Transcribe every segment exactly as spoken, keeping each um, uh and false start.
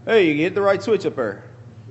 Hey, you hit the right switch up there.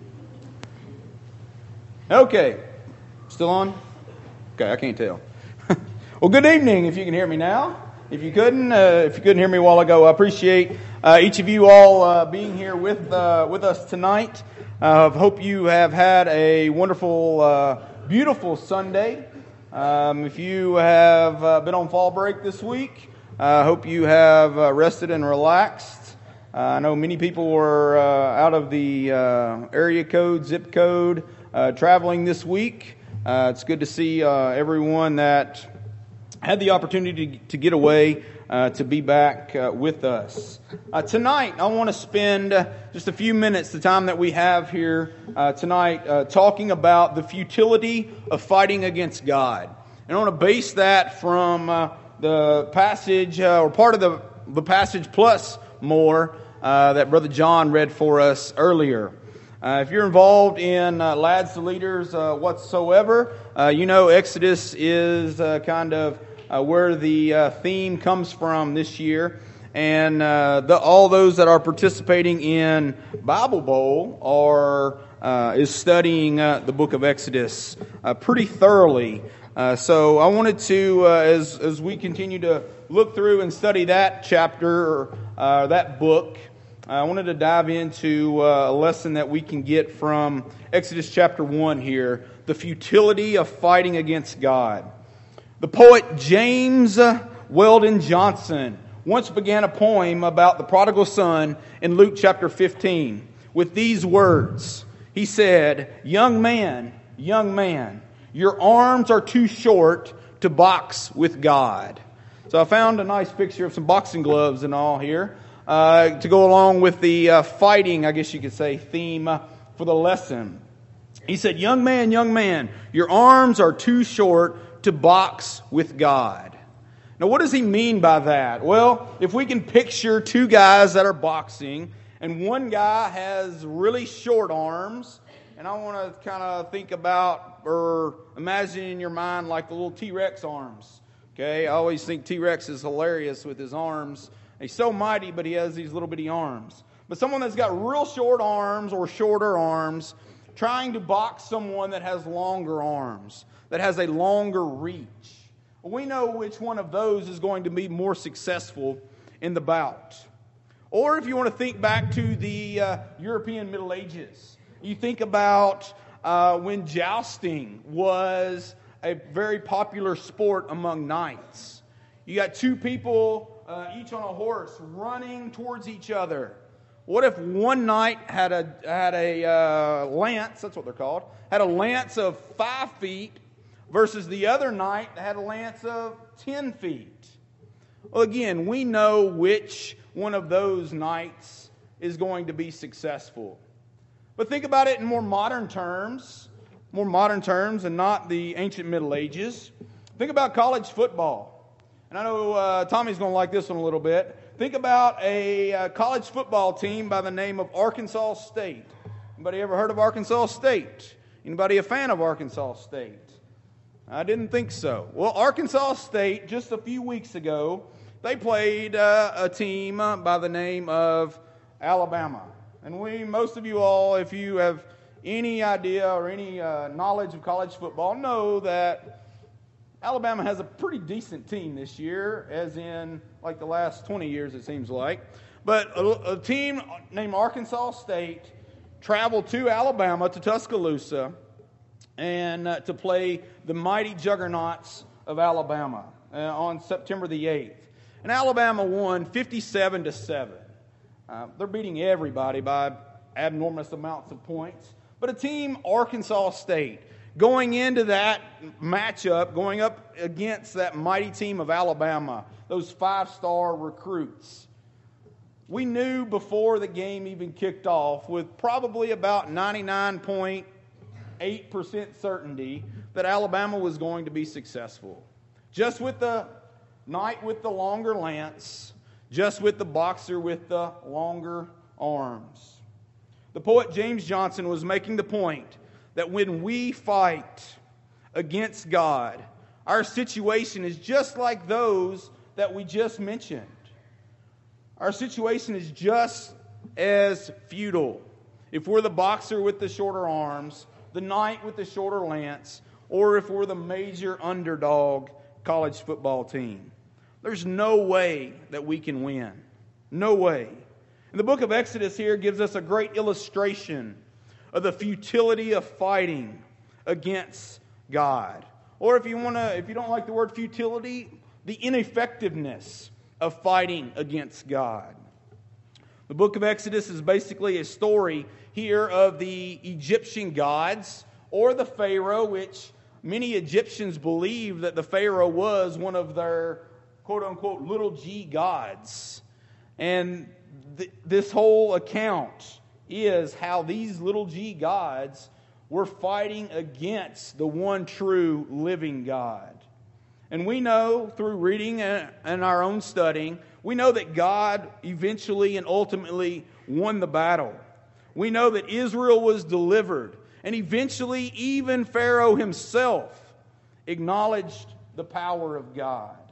Okay. Still on? Okay, I can't tell. Well, good evening, if you can hear me now. If you couldn't, uh, if you couldn't hear me a while ago, I appreciate uh, each of you all uh, being here with uh, with us tonight. I uh, hope you have had a wonderful, uh, beautiful Sunday. Um, if you have uh, been on fall break this week, I uh, hope you have uh, rested and relaxed. Uh, I know many people were uh, out of the uh, area code, zip code, uh, traveling this week. Uh, it's good to see uh, everyone that had the opportunity to, to get away, uh, to be back uh, with us. Uh, tonight, I want to spend uh, just a few minutes, the time that we have here uh, tonight, uh, talking about the futility of fighting against God. And I want to base that from uh, the passage, uh, or part of the, the passage plus more, uh, that Brother John read for us earlier. Uh, if you're involved in uh, Lads to Leaders uh, whatsoever, uh, you know Exodus is uh, kind of uh, where the uh, theme comes from this year. And uh, the, all those that are participating in Bible Bowl are uh, is studying uh, the book of Exodus uh, pretty thoroughly. Uh, so I wanted to, uh, as as we continue to look through and study that chapter, uh, that book, I wanted to dive into uh, a lesson that we can get from Exodus chapter one here, the futility of fighting against God. The poet James Weldon Johnson once began a poem about the prodigal son in Luke chapter fifteen with these words. He said, "Young man, young man, your arms are too short to box with God." So I found a nice picture of some boxing gloves and all here. Uh, to go along with the uh, fighting, I guess you could say, theme uh, for the lesson. He said, "Young man, young man, your arms are too short to box with God." Now, what does he mean by that? Well, if we can picture two guys that are boxing, and one guy has really short arms, and I want to kind of think about or imagine in your mind like the little T-Rex arms. Okay, I always think T-Rex is hilarious with his arms. He's so mighty, but he has these little bitty arms. But someone that's got real short arms or shorter arms, trying to box someone that has longer arms, that has a longer reach. We know which one of those is going to be more successful in the bout. Or if you want to think back to the uh, European Middle Ages, you think about uh, when jousting was a very popular sport among knights. You got two people Uh, each on a horse, running towards each other. What if one knight had a had a uh, lance? That's what they're called. Had a lance of five feet, versus the other knight that had a lance of ten feet. Well, again, we know which one of those knights is going to be successful. But think about it in more modern terms, more modern terms, and not the ancient Middle Ages. Think about college football. And I know uh, Tommy's going to like this one a little bit. Think about a uh, college football team by the name of Arkansas State. Anybody ever heard of Arkansas State? Anybody a fan of Arkansas State? I didn't think so. Well, Arkansas State, just a few weeks ago, they played uh, a team by the name of Alabama. And we, most of you all, if you have any idea or any uh, knowledge of college football, know that Alabama has a pretty decent team this year, as in like the last twenty years it seems like. But a, a team named Arkansas State traveled to Alabama, to Tuscaloosa, and uh, to play the mighty juggernauts of Alabama uh, on September the eighth. And Alabama won fifty-seven to seven. Uh, they're beating everybody by abnormous amounts of points. But a team, Arkansas State, going into that matchup, going up against that mighty team of Alabama, those five-star recruits, we knew before the game even kicked off with probably about ninety-nine point eight percent certainty that Alabama was going to be successful. Just with the knight with the longer lance, just with the boxer with the longer arms. The poet James Johnson was making the point that when we fight against God, our situation is just like those that we just mentioned. Our situation is just as futile. If we're the boxer with the shorter arms, the knight with the shorter lance, or if we're the major underdog college football team. There's no way that we can win. No way. And the book of Exodus here gives us a great illustration of the futility of fighting against God. Or if you want to, if you don't like the word futility, the ineffectiveness of fighting against God. The book of Exodus is basically a story here of the Egyptian gods, or the Pharaoh, which many Egyptians believe that the Pharaoh was one of their quote-unquote little g gods. And th- this whole account is how these little g gods were fighting against the one true living God. And we know through reading and our own studying, we know that God eventually and ultimately won the battle. We know that Israel was delivered. And eventually even Pharaoh himself acknowledged the power of God.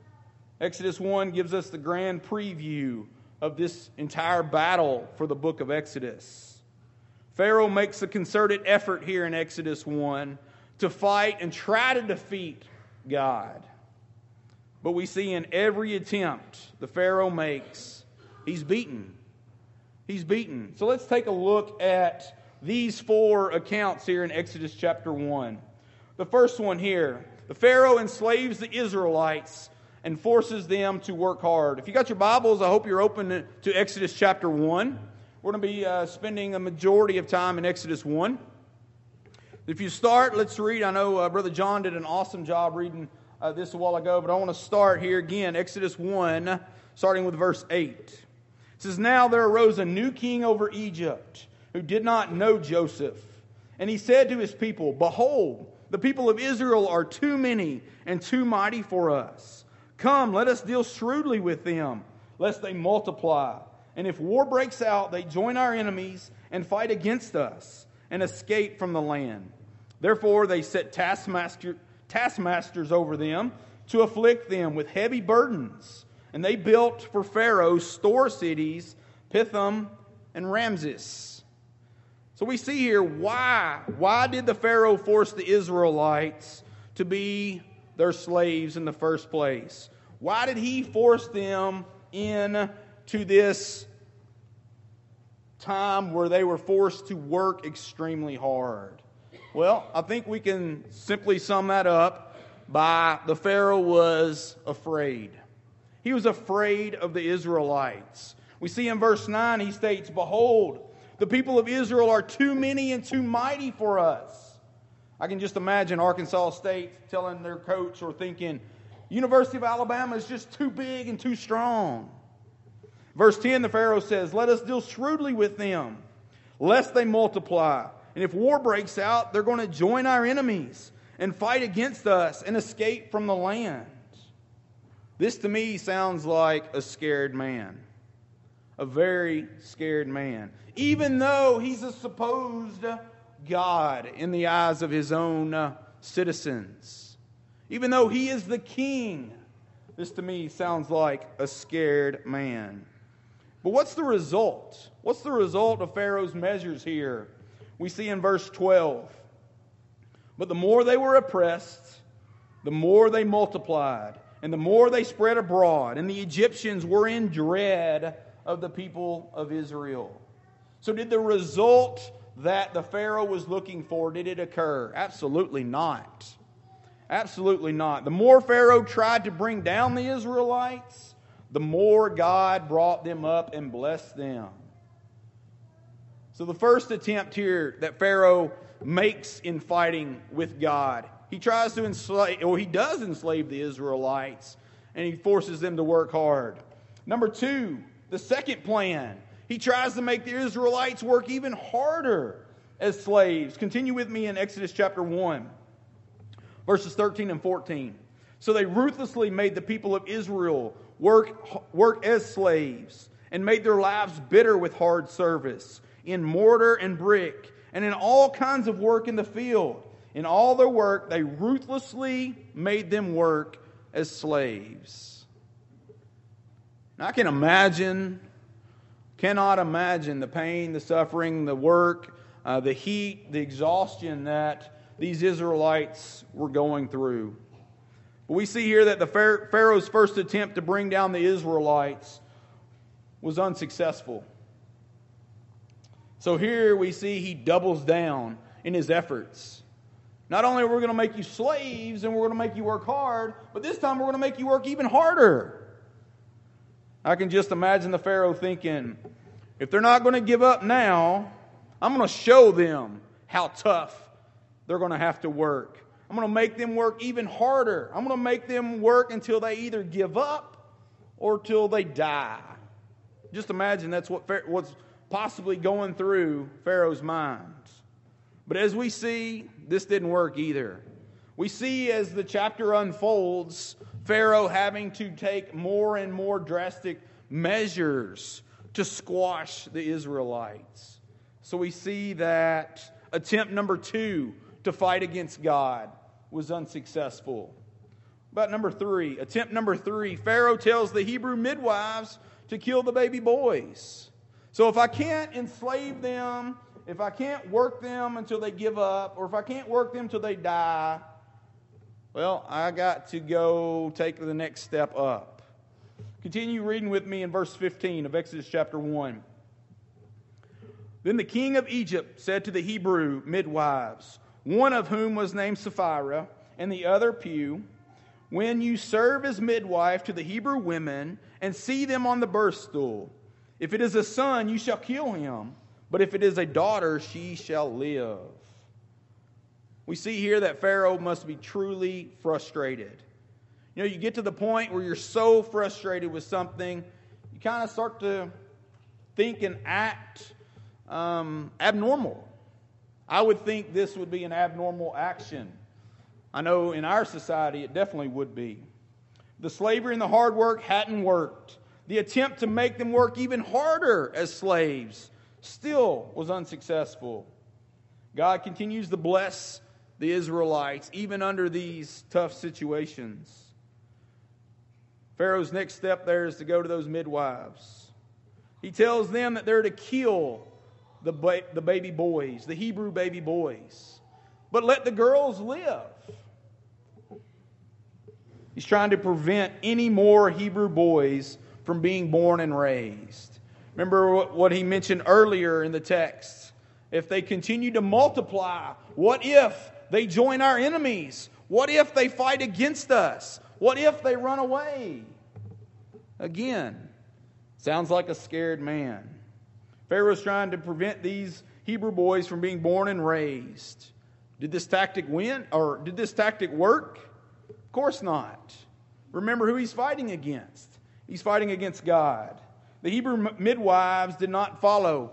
Exodus one gives us the grand preview of this entire battle for the book of Exodus. Pharaoh makes a concerted effort here in Exodus one to fight and try to defeat God. But we see in every attempt the Pharaoh makes, he's beaten. He's beaten. So let's take a look at these four accounts here in Exodus chapter one. The first one here, the Pharaoh enslaves the Israelites and forces them to work hard. If you got your Bibles, I hope you're open to Exodus chapter one. We're going to be uh, spending a majority of time in Exodus one. If you start, let's read. I know uh, Brother John did an awesome job reading uh, this a while ago, but I want to start here again, Exodus one, starting with verse eight. It says, "Now there arose a new king over Egypt, who did not know Joseph. And he said to his people, 'Behold, the people of Israel are too many and too mighty for us. Come, let us deal shrewdly with them, lest they multiply. And if war breaks out, they join our enemies and fight against us and escape from the land.' Therefore they set taskmaster, taskmasters over them to afflict them with heavy burdens. And they built for Pharaoh store cities, Pithom and Ramses." So we see here why. Why did the Pharaoh force the Israelites to be their slaves in the first place? Why did he force them into this time where they were forced to work extremely hard? Well, I think we can simply sum that up by the Pharaoh was afraid. He was afraid of the Israelites. We see in verse nine, he states, "Behold, the people of Israel are too many and too mighty for us." I can just imagine Arkansas State telling their coach or thinking, University of Alabama is just too big and too strong. Verse ten, the Pharaoh says, "Let us deal shrewdly with them, lest they multiply. And if war breaks out, they're going to join our enemies and fight against us and escape from the land." This to me sounds like a scared man. A very scared man. Even though he's a supposed God in the eyes of his own uh, citizens. Even though he is the king. This to me sounds like a scared man. But what's the result? What's the result of Pharaoh's measures here? We see in verse twelve. "But the more they were oppressed, the more they multiplied, and the more they spread abroad, and the Egyptians were in dread of the people of Israel." So did the result that the Pharaoh was looking for, did it occur? Absolutely not. Absolutely not. The more Pharaoh tried to bring down the Israelites, the more God brought them up and blessed them. So the first attempt here that Pharaoh makes in fighting with God, he tries to enslave, or he does enslave the Israelites, and he forces them to work hard. Number two, the second plan, he tries to make the Israelites work even harder as slaves. Continue with me in Exodus chapter one, verses thirteen and fourteen. "So they ruthlessly made the people of Israel work, work as slaves, and made their lives bitter with hard service, in mortar and brick, and in all kinds of work in the field. In all their work, they ruthlessly made them work as slaves." Now, I can imagine cannot imagine the pain, the suffering, the work, uh, the heat, the exhaustion that these Israelites were going through. But we see here that the Pharaoh's first attempt to bring down the Israelites was unsuccessful. So here we see he doubles down in his efforts. Not only are we going to make you slaves and we're going to make you work hard, but this time we're going to make you work even harder. I can just imagine the Pharaoh thinking, if they're not going to give up now, I'm going to show them how tough they're going to have to work. I'm going to make them work even harder. I'm going to make them work until they either give up or till they die. Just imagine that's what what's possibly going through Pharaoh's mind. But as we see, this didn't work either. We see as the chapter unfolds, Pharaoh having to take more and more drastic measures to squash the Israelites. So we see that attempt number two to fight against God was unsuccessful. But number three, attempt number three, Pharaoh tells the Hebrew midwives to kill the baby boys. So if I can't enslave them, if I can't work them until they give up, or if I can't work them till they die, well, I got to go take the next step up. Continue reading with me in verse fifteen of Exodus chapter one. Then the king of Egypt said to the Hebrew midwives, one of whom was named Sapphira, and the other Pew, when you serve as midwife to the Hebrew women and see them on the birth stool, if it is a son, you shall kill him, but if it is a daughter, she shall live. We see here that Pharaoh must be truly frustrated. You know, you get to the point where you're so frustrated with something, you kind of start to think and act um, abnormal. I would think this would be an abnormal action. I know in our society it definitely would be. The slavery and the hard work hadn't worked. The attempt to make them work even harder as slaves still was unsuccessful. God continues to bless the Israelites even under these tough situations. Pharaoh's next step there is to go to those midwives. He tells them that they're to kill the, ba- the baby boys, the Hebrew baby boys, but let the girls live. He's trying to prevent any more Hebrew boys from being born and raised. Remember what he mentioned earlier in the text. If they continue to multiply, what if they join our enemies? What if they fight against us? What if they run away? Again, sounds like a scared man. Pharaoh's trying to prevent these Hebrew boys from being born and raised. Did this tactic win? Or did this tactic work? Of course not. Remember who he's fighting against. He's fighting against God. The Hebrew midwives did not follow.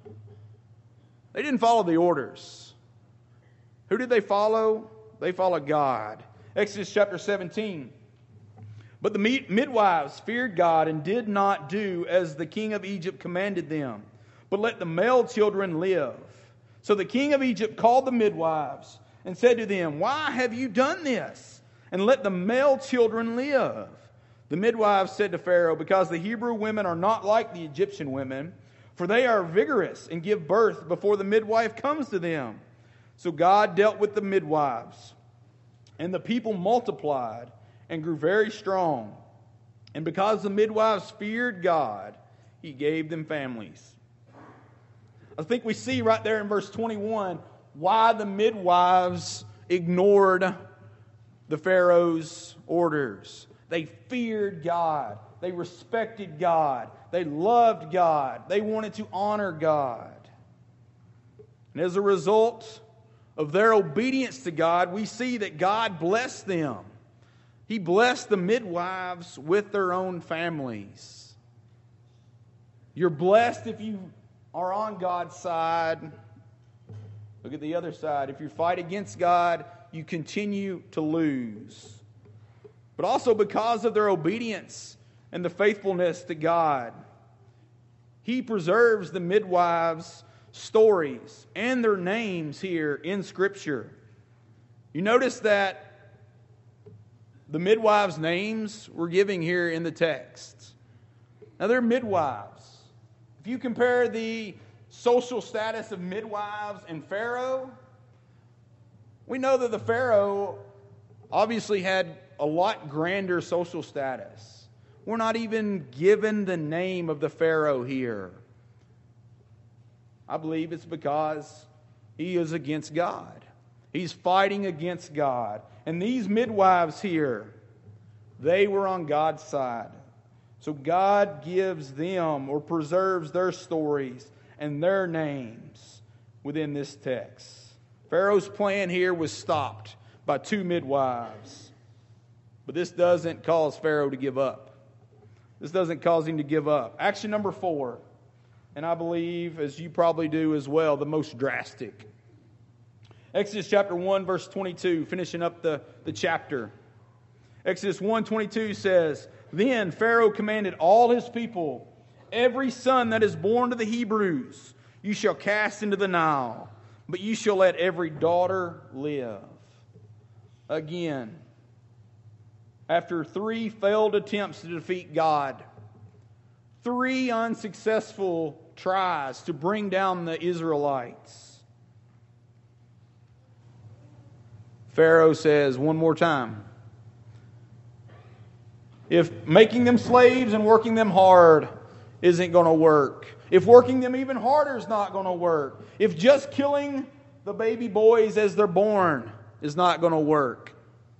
They didn't follow the orders. Who did they follow? They followed God. Exodus chapter seventeen. But the midwives feared God and did not do as the king of Egypt commanded them, but let the male children live. So the king of Egypt called the midwives and said to them, why have you done this? And let the male children live. The midwives said to Pharaoh, because the Hebrew women are not like the Egyptian women, for they are vigorous and give birth before the midwife comes to them. So God dealt with the midwives, and the people multiplied and grew very strong. And because the midwives feared God, He gave them families. I think we see right there in verse twenty-one why the midwives ignored the Pharaoh's orders. They feared God. They respected God. They loved God. They wanted to honor God. And as a result of their obedience to God, we see that God blessed them. He blessed the midwives with their own families. You're blessed if you are on God's side. Look at the other side. If you fight against God, you continue to lose. But also because of their obedience and the faithfulness to God, He preserves the midwives' stories and their names here in Scripture. You notice that the midwives' names we're giving here in the text. Now they're midwives. If you compare the social status of midwives and Pharaoh, we know that the Pharaoh obviously had a lot grander social status. We're not even given the name of the Pharaoh here. I believe it's because he is against God. He's fighting against God. And these midwives here, they were on God's side. So God gives them or preserves their stories and their names within this text. Pharaoh's plan here was stopped by two midwives. But this doesn't cause Pharaoh to give up. This doesn't cause him to give up. Action number four, and I believe, as you probably do as well, the most drastic. Exodus chapter one, verse twenty-two, finishing up the, the chapter. Exodus one twenty-two says, "Then Pharaoh commanded all his people, every son that is born to the Hebrews, you shall cast into the Nile, but you shall let every daughter live." Again, after three failed attempts to defeat God, three unsuccessful tries to bring down the Israelites, Pharaoh says one more time, if making them slaves and working them hard isn't going to work, if working them even harder is not going to work, if just killing the baby boys as they're born is not going to work,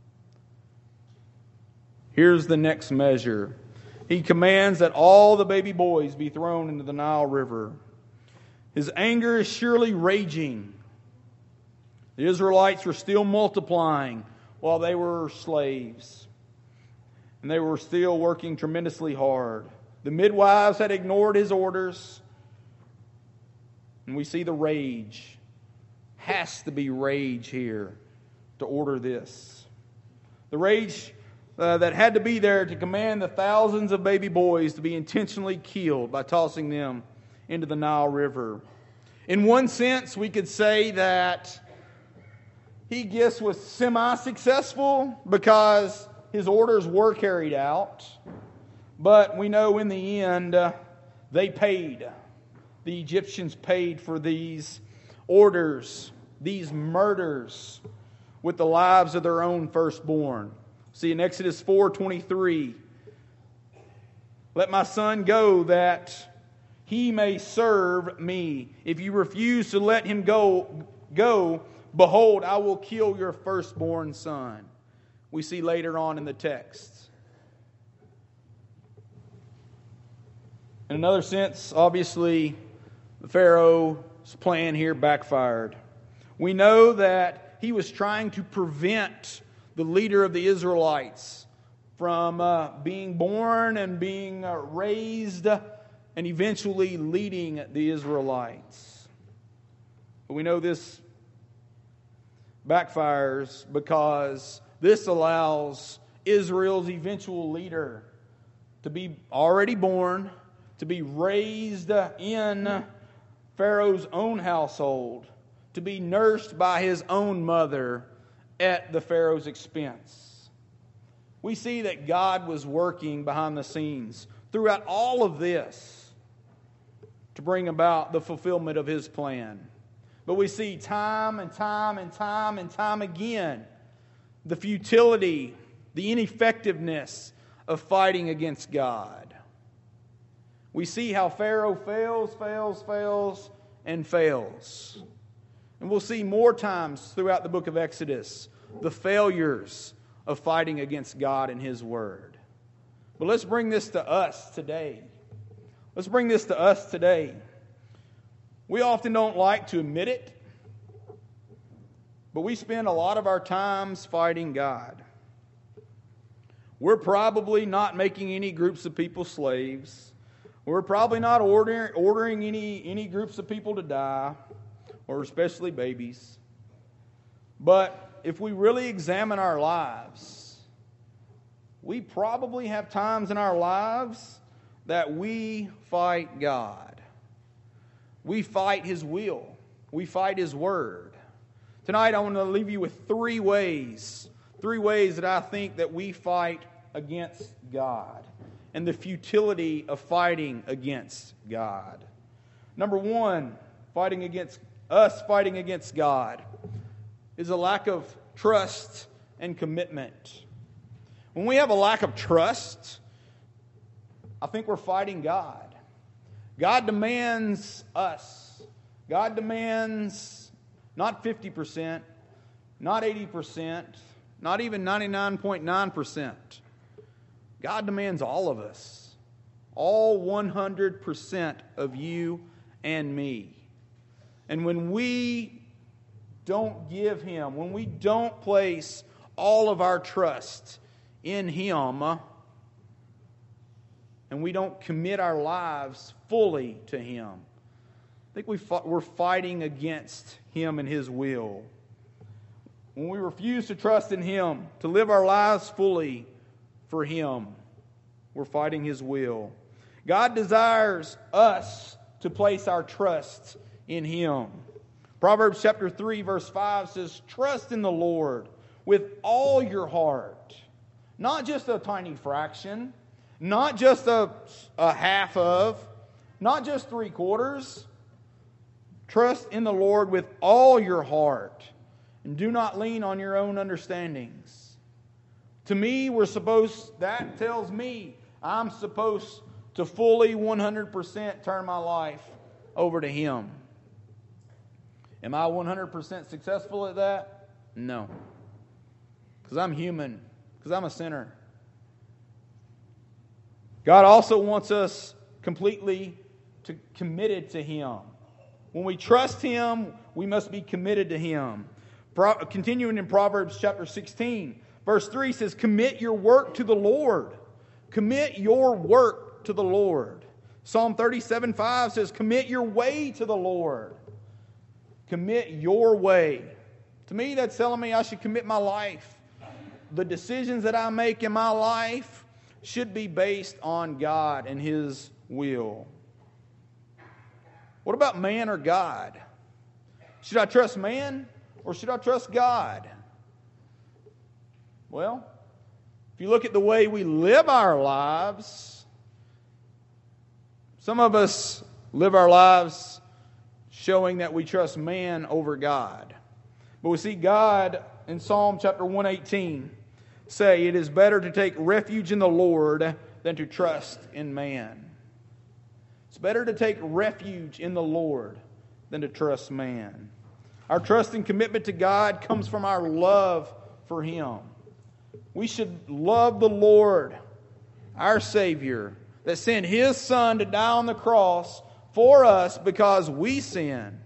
here's the next measure. He commands that all the baby boys be thrown into the Nile River. His anger is surely raging. The Israelites were still multiplying while they were slaves. And they were still working tremendously hard. The midwives had ignored his orders. And we see the rage. Has to be rage here to order this. The rage uh, that had to be there to command the thousands of baby boys to be intentionally killed by tossing them into the Nile River. In one sense, we could say that he, guess, was semi-successful because his orders were carried out. But we know in the end, uh, they paid. The Egyptians paid for these orders, these murders, with the lives of their own firstborn. See in Exodus four twenty-three, "Let my son go that he may serve me. If you refuse to let him go, go, behold, I will kill your firstborn son." We see later on in the text. In another sense, obviously, the Pharaoh's plan here backfired. We know that he was trying to prevent the leader of the Israelites from uh, being born and being uh, raised and eventually leading the Israelites. But we know this backfires because this allows Israel's eventual leader to be already born, to be raised in Pharaoh's own household, to be nursed by his own mother at the Pharaoh's expense. We see that God was working behind the scenes throughout all of this to bring about the fulfillment of his plan. But we see time and time and time and time again the futility, the ineffectiveness of fighting against God. We see how Pharaoh fails, fails, fails, and fails. And we'll see more times throughout the book of Exodus the failures of fighting against God and His Word. But let's bring this to us today. Let's bring this to us today. We often don't like to admit it, but we spend a lot of our times fighting God. We're probably not making any groups of people slaves. We're probably not ordering, ordering any, any groups of people to die, or especially babies. But if we really examine our lives, we probably have times in our lives that we fight God. We fight His will. We fight His Word. Tonight I want to leave you with three ways, three ways that I think that we fight against God. and the futility of fighting against God. Number one, fighting against us fighting against God is a lack of trust and commitment. When we have a lack of trust, I think we're fighting God. God demands us. God demands not fifty percent, not eighty percent, not even ninety-nine point nine percent. God demands all of us. All one hundred percent of you and me. And when we don't give Him, when we don't place all of our trust in Him, and we don't commit our lives fully to Him, I think we fought, we're fighting against Him and His will. When we refuse to trust in Him, to live our lives fully for Him, we're fighting His will. God desires us to place our trust in Him. Proverbs chapter three verse five says, "Trust in the Lord with all your heart." Not just a tiny fraction, not just a, a half of, not just three quarters. Trust in the Lord with all your heart, and do not lean on your own understandings. To me, we're supposed, that tells me I'm supposed to fully one hundred percent turn my life over to Him. Am I one hundred percent successful at that? No. Because I'm human. Because I'm a sinner. God also wants us completely to, committed to Him. When we trust Him, we must be committed to Him. Pro, continuing in Proverbs chapter sixteen, verse three says, "Commit your work to the Lord." Commit your work to the Lord. Psalm thirty-seven five says, "Commit your way to the Lord." Commit your way. To me, that's telling me I should commit my life. The decisions that I make in my life should be based on God and His will. What about man or God? Should I trust man or should I trust God? Well, if you look at the way we live our lives, some of us live our lives showing that we trust man over God. But we see God in Psalm chapter one eighteen say, "It is better to take refuge in the Lord than to trust in man." It's better to take refuge in the Lord than to trust man. Our trust and commitment to God comes from our love for Him. We should love the Lord, our Savior, that sent His Son to die on the cross for us because we sinned,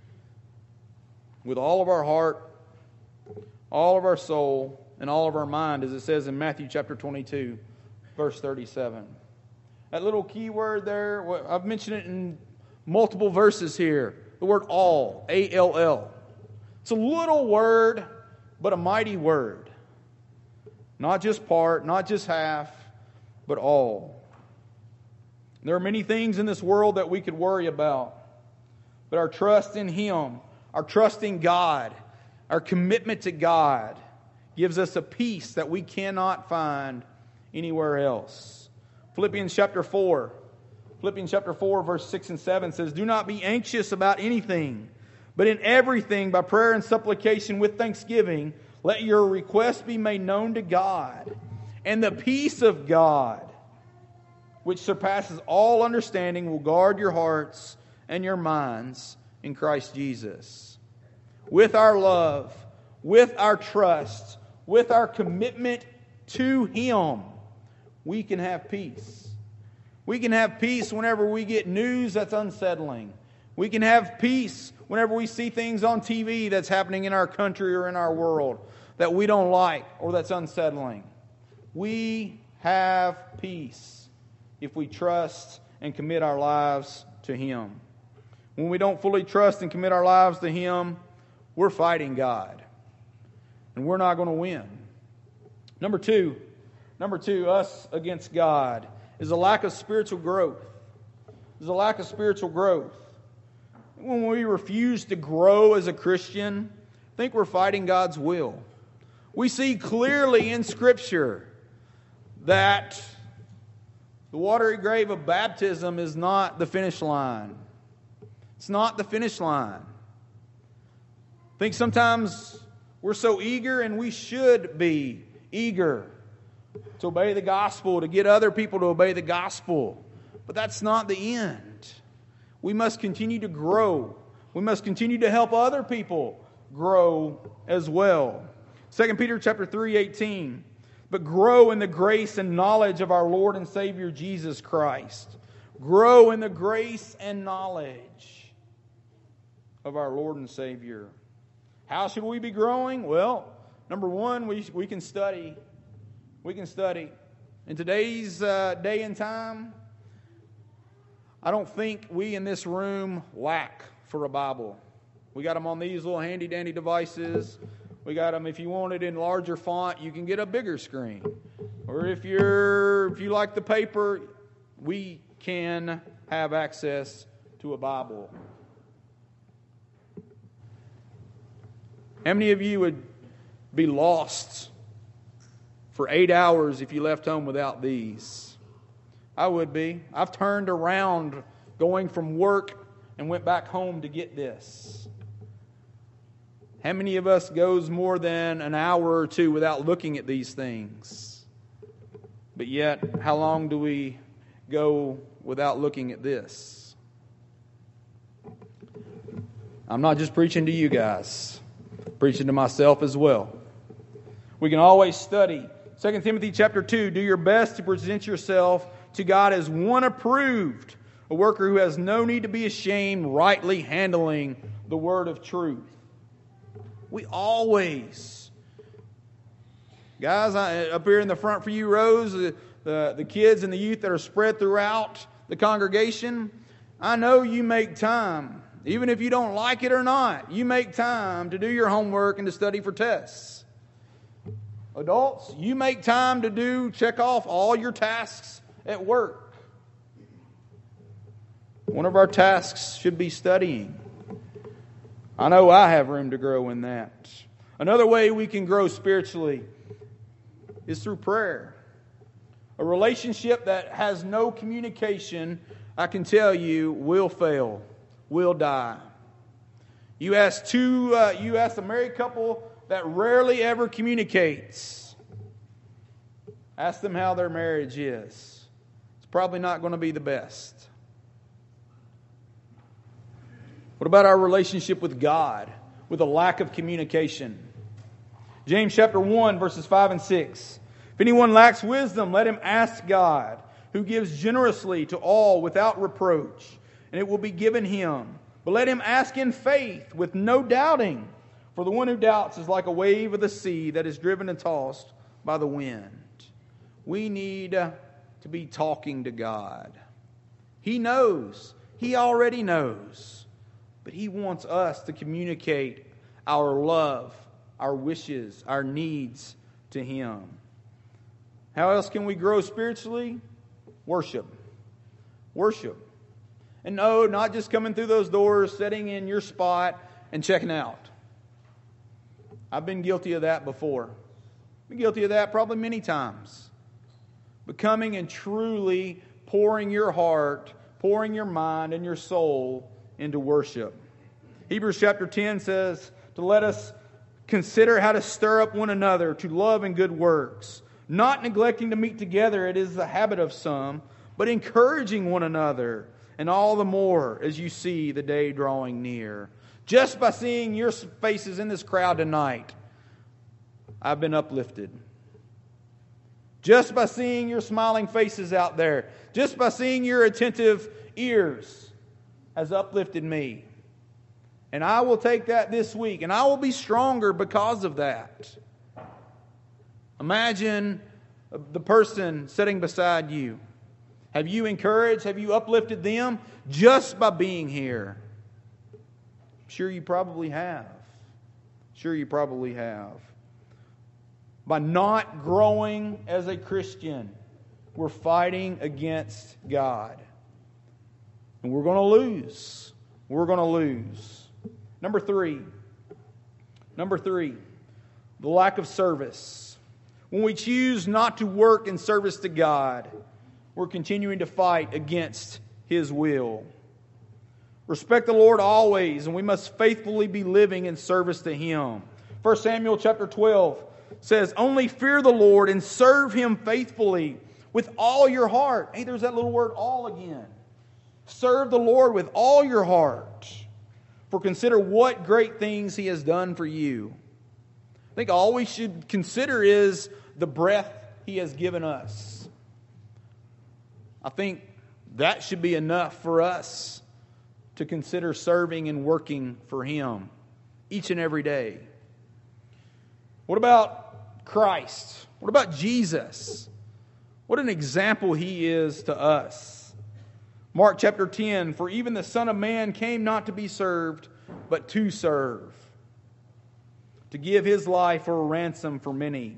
with all of our heart, all of our soul, and all of our mind, as it says in Matthew chapter twenty-two, verse thirty-seven. That little key word there, I've mentioned it in multiple verses here. The word all, A L L. It's a little word, but a mighty word. Not just part, not just half, but all. There are many things in this world that we could worry about. But our trust in Him, our trust in God, our commitment to God gives us a peace that we cannot find anywhere else. Philippians chapter four. Philippians chapter four, verse six and seven says, "Do not be anxious about anything, but in everything, by prayer and supplication with thanksgiving, let your requests be made known to God. And the peace of God, which surpasses all understanding, will guard your hearts and your minds in Christ Jesus." With our love, with our trust, with our commitment to Him, we can have peace. We can have peace whenever we get news that's unsettling. We can have peace whenever we see things on T V that's happening in our country or in our world that we don't like or that's unsettling. We have peace if we trust and commit our lives to Him. When we don't fully trust and commit our lives to Him, we're fighting God. And we're not going to win. Number two, number two, us against God, is a lack of spiritual growth. There's a lack of spiritual growth. When we refuse to grow as a Christian, I think we're fighting God's will. We see clearly in Scripture that The watery grave of baptism is not the finish line. It's not the finish line. I think sometimes we're so eager, and we should be eager to obey the gospel, to get other people to obey the gospel. But that's not the end. We must continue to grow. We must continue to help other people grow as well. Second Peter chapter three, eighteen. But grow in the grace and knowledge of our Lord and Savior Jesus Christ. Grow in the grace and knowledge of our Lord and Savior. How should we be growing? Well, number one, we, we can study. We can study. In today's uh, day and time, I don't think we in this room lack for a Bible. We got them on these little handy-dandy devices. We got them, if you want it in larger font, you can get a bigger screen. Or if you're if you like the paper, we can have access to a Bible. How many of you would be lost for eight hours if you left home without these? I would be. I've turned around going from work and went back home to get this. How many of us goes more than an hour or two without looking at these things? But yet, how long do we go without looking at this? I'm not just preaching to you guys. I'm preaching to myself as well. We can always study. Second Timothy chapter two, do your best to present yourself to God as one approved, a worker who has no need to be ashamed, rightly handling the word of truth. We always, guys, I, up here in the front for you rows, the, the, the kids and the youth that are spread throughout the congregation, I know you make time, even if you don't like it or not, you make time to do your homework and to study for tests. Adults, you make time to do, check off all your tasks at work. One of our tasks should be studying. I know I have room to grow in that. Another way we can grow spiritually is through prayer. A relationship that has no communication, I can tell you, will fail, will die. You ask two, uh, you ask a married couple that rarely ever communicates. Ask them how their marriage is. It's probably not going to be the best. What about our relationship with God, with a lack of communication? James chapter one, verses five and six. If anyone lacks wisdom, let him ask God, who gives generously to all without reproach, and it will be given him. But let him ask in faith, with no doubting. For the one who doubts is like a wave of the sea that is driven and tossed by the wind. We need to be talking to God. He knows. He already knows. But He wants us to communicate our love, our wishes, our needs to Him. How else can we grow spiritually? Worship. Worship. And no, not just coming through those doors, sitting in your spot, and checking out. I've been guilty of that before. I've been guilty of that probably many times. But coming and truly pouring your heart, pouring your mind and your soul into worship. Hebrews chapter ten says to let us consider how to stir up one another to love and good works, not neglecting to meet together, it is the habit of some, but encouraging one another, and all the more as you see the day drawing near. Just by seeing your faces in this crowd tonight, I've been uplifted. Just by seeing your smiling faces out there, just by seeing your attentive ears, has uplifted me. And I will take that this week, and I will be stronger because of that. Imagine the person sitting beside you. Have you encouraged, have you uplifted them just by being here? Sure you probably have. Sure you probably have. By not growing as a Christian, we're fighting against God. And we're going to lose. We're going to lose. Number three. Number three. The lack of service. When we choose not to work in service to God, we're continuing to fight against His will. Respect the Lord always, and we must faithfully be living in service to Him. First Samuel chapter twelve says, only fear the Lord and serve Him faithfully with all your heart. Hey, there's that little word all again. Serve the Lord with all your heart. For consider what great things He has done for you. I think all we should consider is the breath He has given us. I think that should be enough for us to consider serving and working for Him each and every day. What about Christ? What about Jesus? What an example He is to us. Mark chapter ten, for even the Son of Man came not to be served, but to serve, to give His life for a ransom for many.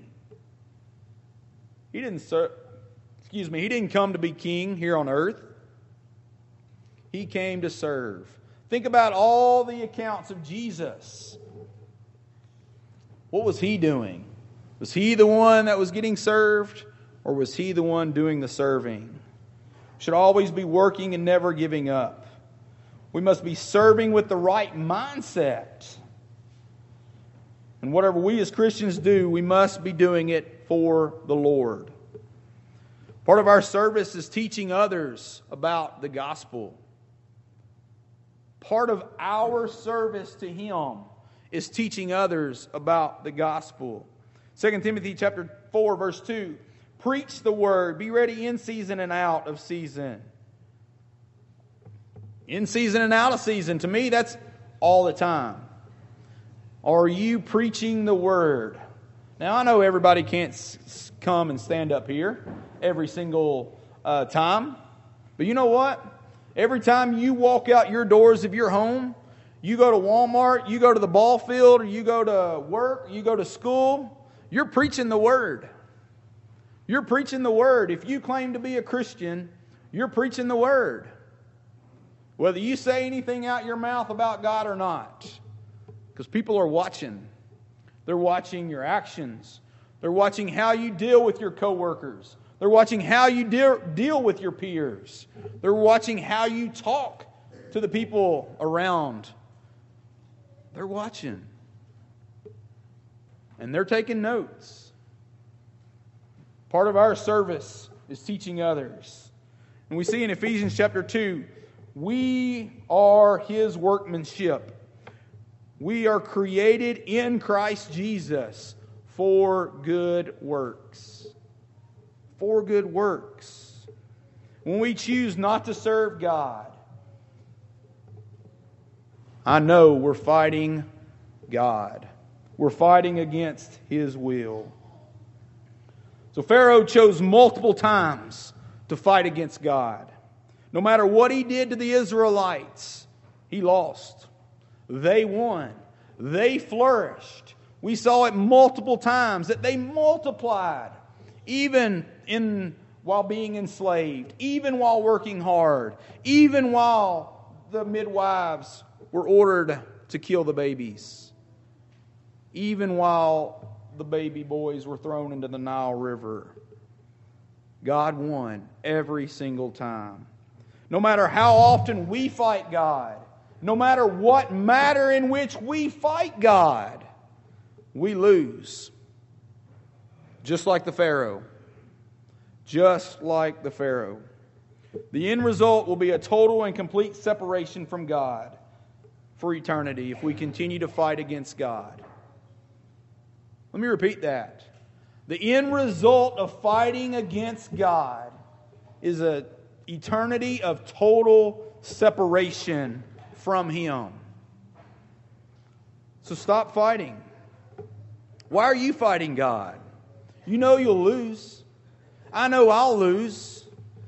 He didn't serve, excuse me, He didn't come to be king here on earth. He came to serve. Think about all the accounts of Jesus. What was He doing? Was He the one that was getting served, or was He the one doing the serving? Should always be working and never giving up. We must be serving with the right mindset. And whatever we as Christians do, we must be doing it for the Lord. Part of our service is teaching others about the gospel. Part of our service to Him is teaching others about the gospel. Second Timothy chapter four, verse two. Preach the word. Be ready in season and out of season. In season and out of season. To me, that's all the time. Are you preaching the word? Now, I know everybody can't s- come and stand up here every single uh, time. But you know what? Every time you walk out your doors of your home, you go to Walmart, you go to the ball field, or you go to work, you go to school, you're preaching the word. You're preaching the word. If you claim to be a Christian, you're preaching the word. Whether you say anything out your mouth about God or not. Because people are watching. They're watching your actions. They're watching how you deal with your coworkers. They're watching how you deal, deal with your peers. They're watching how you talk to the people around. They're watching. And they're taking notes. Part of our service is teaching others. And we see in Ephesians chapter two, we are His workmanship. We are created in Christ Jesus for good works. For good works. When we choose not to serve God, I know we're fighting God. We're fighting against His will. So Pharaoh chose multiple times to fight against God. No matter what he did to the Israelites, he lost. They won. They flourished. We saw it multiple times that they multiplied, even in while being enslaved, even while working hard, even while the midwives were ordered to kill the babies, even while the baby boys were thrown into the Nile River. God won every single time. No matter how often we fight God, no matter what matter in which we fight God, we lose. Just like the Pharaoh. Just like the Pharaoh. The end result will be a total and complete separation from God for eternity if we continue to fight against God. Let me repeat that. The end result of fighting against God is an eternity of total separation from Him. So stop fighting. Why are you fighting God? You know you'll lose. I know I'll lose.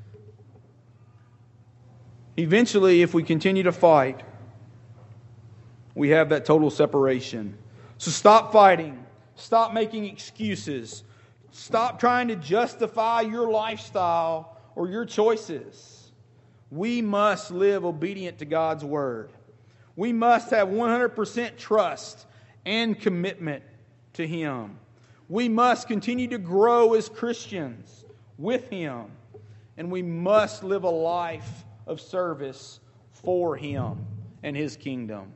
Eventually, if we continue to fight, we have that total separation. So stop fighting. Stop making excuses. Stop trying to justify your lifestyle or your choices. We must live obedient to God's Word. We must have one hundred percent trust and commitment to Him. We must continue to grow as Christians with Him. And we must live a life of service for Him and His kingdom.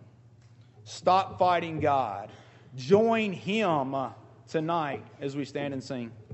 Stop fighting God. Join Him tonight as we stand and sing.